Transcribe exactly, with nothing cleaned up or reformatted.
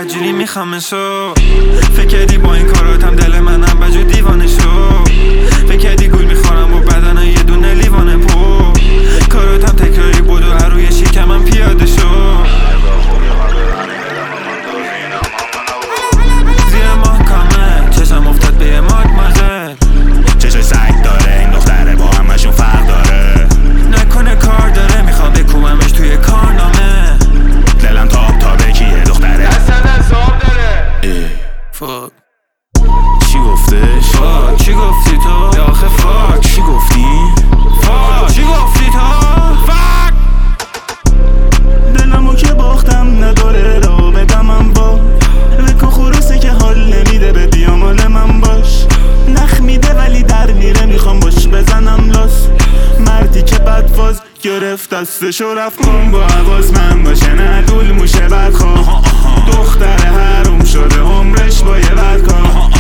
بدجوری میخوامشو. فکر کردی با این کاراتم دل منم بجو دیوانه شو. فکر کردی گول میخورم با بدن یه دونه لیوانه پو. کاراتم تکراری بود و روی شکمم پیاده شو. زیر محکمه چشم افتاد به ماد مزه. چشم سگ داره این دختره با همشون فرق داره. نکنه کار داره میخوام بکوممش توی کارنامه. دلم تاب تابه کیه دختره اصلا صاحب داره. فاک چی گفتش؟ فاک چی گفتی تو؟ آخه فاک چی گفتی؟ فاک چی گفتی تو؟ فاک دلمو که باختم نداره را بدمم با وکن خروسه که حال نمیده به بیامال من باش. نخ میده ولی در میره میخوام باش بزنم لاس. مردی که بدفاز گرفت دستشو رفت کن با عواز من باشه نه دول موشه بدخواه. دختر حروم شده عمرش با یه بدکار.